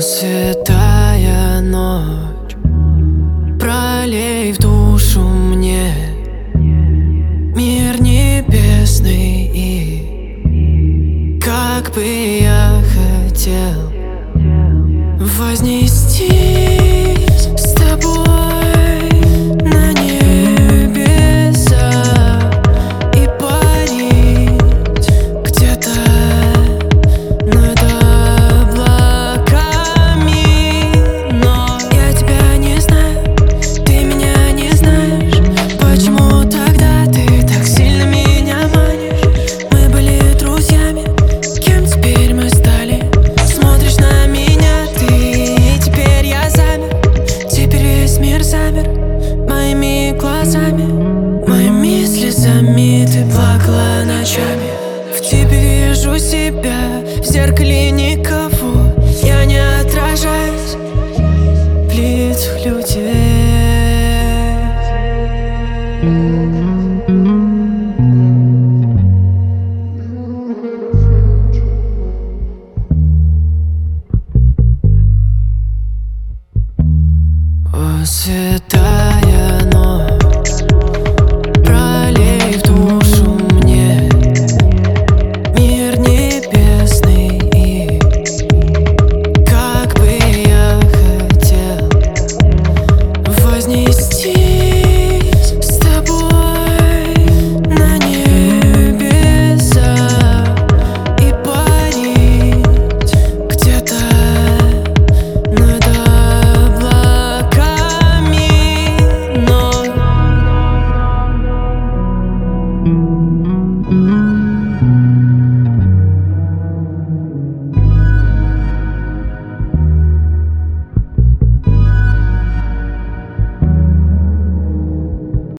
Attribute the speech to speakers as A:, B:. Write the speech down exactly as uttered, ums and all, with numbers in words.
A: святая ночь, пролей в душу мне мир небесный, и как бы я хотел вознестись с тобой на небеса и парить где-то над облаками. Но я тебя не знаю, ты меня не знаешь. Почему тогда ты так сильно меня манишь? Мы были друзьями, кем теперь мы стали? Смотришь на меня ты, и теперь я замер. Теперь весь мир замер моими глазами, моими слезами. Ты плакала ночами. В тебе вижу себя, в зеркале никого. Я не отражаюсь в лицах людей. О, святая